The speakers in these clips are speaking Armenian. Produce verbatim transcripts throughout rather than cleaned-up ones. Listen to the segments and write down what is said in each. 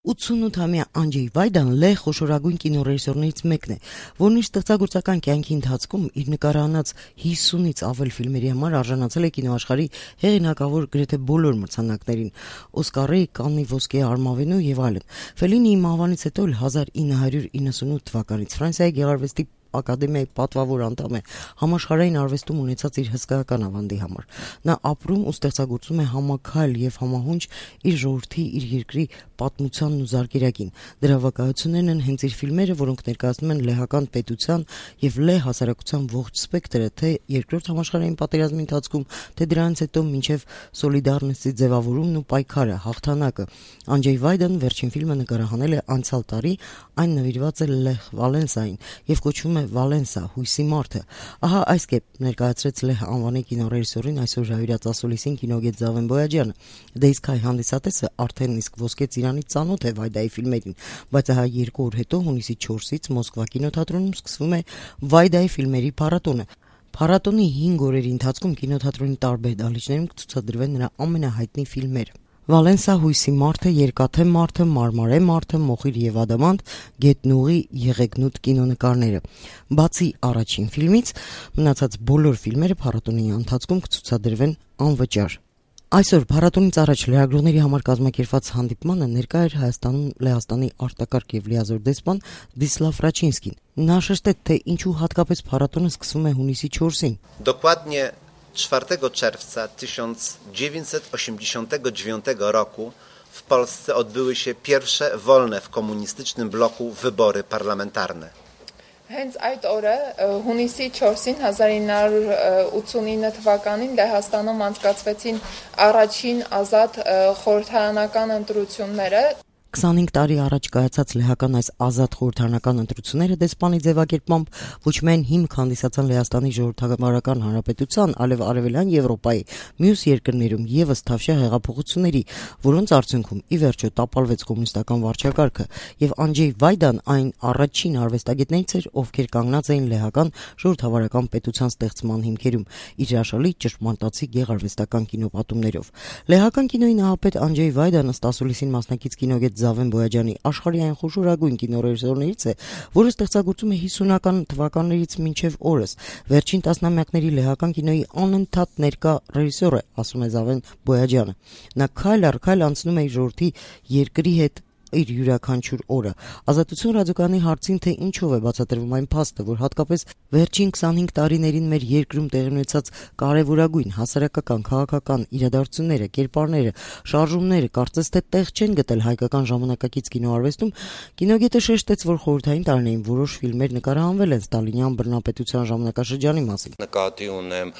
ութսունութամյա Անջեյ Վայդան լեհ խոշորագույն կինոռեժիսորներից մեկն է, որն իր ստեղծագործական կյանքի ընթացքում իր նկարահանած հիսունից ավել ֆիլմերի համար արժանացել է կինոաշխարհի հեղինակավոր գրեթե բոլոր մրցանակներին՝ Օսկարի, Կաննի ոսկե արմավենու եւ այլն։ Ֆելինիի մահվանից հետո էլ հազար ինը հարյուր իննսունութ թվականից Ֆրանսիայի գեղարվեստի ակադեմիայի պատվավոր անդամ է համաշխարհային արվեստում ունեցած իր հսկայական ավանդի համար։ Նա ապրում ու ստեղծագործում է համաքայլ եւ համահունչ իր ժողովրդի, իր երկրի պատմությանն ու զարգերակին։ Դրա վկայություններն են հենց իր ֆիլմերը, որոնք ներկայացնում են լեհական պետության եւ լեհ հասարակության ողջ սպեկտրը, թե երկրորդ համաշխարհային պատերազմի ընթացքում, թե դրանից հետո մինչեւ Սոլիդարնոսի ձևավորումն ու պայքարը, հաղթանակը։ Անջեյ Վայդան վերջին ֆիլմը նկարահանել է անցյալ տարի, այն նվիրված է Լեհ Վալենսային եւ կոչվում է Վալենսա, հույսի մարդը։ Ահա այս կերպ ներկայացրեց Լեհ անվանի կինոռեժիսորին այսօր հյուրած ասուլիսին կինոգետ Զավեն Բոյաջյանը։ Դե իսկ հայ հանդիսատեսը արդեն իսկ ոսկե ծիրանի ծանոթ է Վայդայի ֆիլմերին, բայց ահա երկու օր հետո հունիսի չորսից Մոսկվա կինոթատրոնում սկսվում է Վայդայի ֆիլմերի փառատոնը։ Փառատոնի հինգ օրերի ընթացքում կինոթատրոնի տարբեր դահլիճներում կցուցադրվեն նրա ամենահայտնի ֆիլմերը։ Վալենսա, հույսի մարդը, երկաթե մարդը, մարմարե մարդը, մոխիր եւ ադամանտ, գետնուղի, եղեգնուտ կինոնկարները։ Բացի առաջին ֆիլմից, մնացած բոլոր ֆիլմերը փառատոնի ընթացքում կցուցադրվեն անվճար։ Այսօր փառատոնից առաջ լրագրողների համար կազմակերպված հանդիպմանը ներկա էր Հայաստանում Լեհաստանի արտակարգ եւ լիազոր դեսպան Դիսլավ Ռաչինսկին։ Նա շեշտեց, թե ինչու հատկապես փառատոնը սկսվում է հունիսի չորսին։ Dokładnie czwartego czerwca tysiąc dziewięćset osiemdziesiątego dziewiątego roku w Polsce odbyły się pierwsze wolne w komunistycznym bloku wybory parlamentarne. Հենց այդ օրը հունիսի չորսին հազար ինը հարյուր ութսունինը թվականին Լեհաստանում անցկացվեցին առաջին ազատ խորհրդարանական ընտրությունները։ քսանհինգ տարի առաջ կայացած լեհական այս ազատ խորհրդարանական ընտրությունները դեսպանի ձևակերպմամբ ոչ միայն հիմք հանդիսացան Լեհաստանի ժողովրդավարական հանրապետության, այլև արևելյան Եվրոպայի մյուս երկրներում եւս թավշյա հեղափոխությունների, որոնց արդյունքում ի վերջո տապալվեց կոմունիստական վարչակարգը, եւ Անջեյ Վայդան այն առաջին արվեստագետներից էր, ովքեր կանգնած էին լեհական ժողովրդավարական պետության ստեղծման հիմքերում, իր հրաշալի ճշմարտացի գեղարվեստական կինոպատումներով։ Լեհական կինոյի նահապետ Անջեյ Վայդանը ստասուլիսին մասնակից կինոգետ Զավեն Բոյաջյանի աշխարհի այն խոշորագույն կինոռեժիսորներից է, որը ստեղծագործում է հիսունական թվականներից մինչև օրս։ Վերջին տասնամյակների լեհական կինոյի անընդհատ ներկա ռեժիսոր է, ասում է Զավեն Բոյաջյանը։ Նա քայլ առ քայլ անցնում է իր ժողովրդի երկրի հետ իր յուրաքանչյուր օրը։ Ազատություն ռադիոկայանի հարցին, թե ինչով է բացատրվում այն փաստը, որ հատկապես վերջին քսանհինգ տարիներին մեր երկրում տեղի ունեցած կարևորագույն հասարակական, քաղաքական իրադարձությունները, կերպարները, շարժումները կարծես թե տեղ չեն գտել հայկական ժամանակակից կինոարվեստում, կինոգետը շեշտեց, որ խորհրդային տարիներին որոշ ֆիլմեր նկարահանվել են ստալինյան բռնապետության ժամանակաշրջանի մասին։ Նկատի ունեմ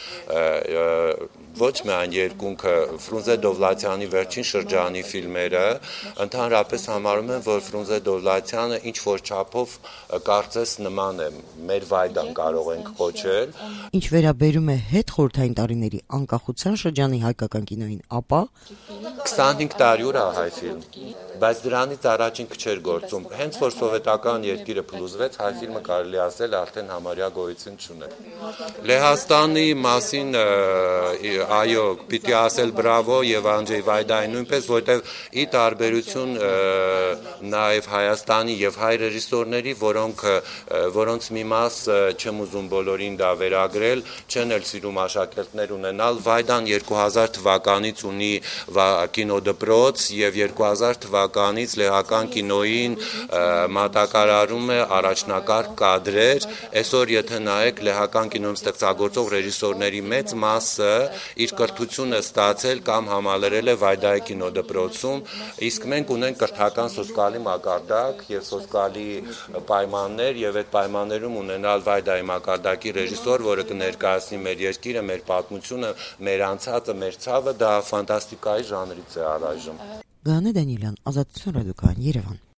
ոչ միայն երկունքը Ֆրունզե Դովլաթյանի վերջին շրջանի ֆիլմերը, ընդհանրապես համարում եմ, որ Ֆրունզե Դովլաթյանը ինչ որ չափով կարծես նման է, մեր Վայդան կարող ենք կոչել։ Ինչ վերաբերում է հետ խորհրդային տարիների անկախության շրջանի հայկական կինոյին, ապա քսանհինգ տարի ուր է հայ ֆիլմ, բայց դրանից առաջ ինքը չէր գործում։ Հենց որ սովետական երկիրը փլուզվեց, հայ ֆիլմը կարելի ասել արդեն համարյա գոյություն չուներ։ Լեհաստանի մասին այո, պիտի ասել բրավո եւ Անջեյ Վայդայի նույնպես, որտեղ ի տարբերություն նաեւ Հայաստանի եւ հայ ռեժիսորների, որոնք որոնց մի մաս չեմ ուզում բոլորին դա վերագրել, չեն էլ սիրում աշակերտներ ունենալ, Վայդան երկու հազար թվականից ունի կինոդպրոց եւ երկու հազար թվականից լեհական կինոյին մատակարարում է առաջնակարգ կադրեր։ Այսօր եթե նայեք լեհական կինոյում ստեղծագործող ռեժիսորների մեծ մասը իր կրթությունը ստացել կամ համալրել է Վայդայի կինոդպրոցում, իսկ մենք ունենք կրթական սոսկալի մակարդակ եւ սոսկալի պայմաններ եւ այդ պայմաններում ունենալ Վայդայի մակարդակի ռեժիսոր, որը կներկայացնի մեր երկիրը, մեր պատմությունը, մեր անցածը, մեր ցավը, դա ֆանտաստիկայի ժանրից է առայժմ։ Գանե Դանիելյան, Ազատություն ռադիոկայան, Երևան։